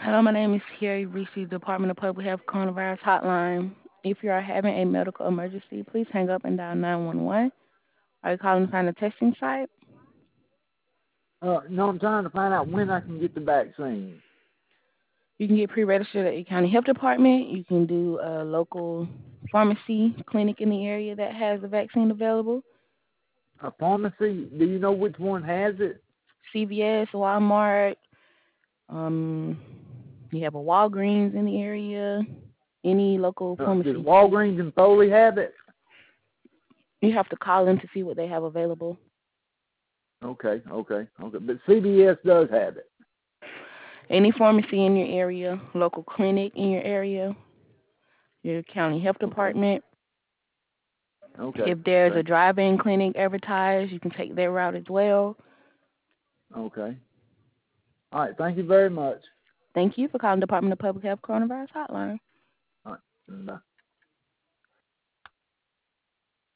Hello, my name is Carrie Reese, Department of Public Health Coronavirus Hotline. If you are having a medical emergency, please hang up and dial 911. Are you calling to find a testing site? No, I'm trying to find out when I can get the vaccine. You can get pre-registered at your county health department. You can do a local pharmacy clinic in the area that has the vaccine available. A pharmacy? Do you know which one has it? CVS, Walmart. Um, you have a Walgreens in the area. Any local Does pharmacy. Walgreens and Foley have it? You have to call in to see what they have available. Okay. But CVS does have it. Any pharmacy in your area, local clinic in your area, your county health Okay. department. Okay. If there's a Okay. drive-in clinic advertised, you can take their route as well. Okay. All right. Thank you very much. Thank you for calling Department of Public Health Coronavirus Hotline. All right. Bye.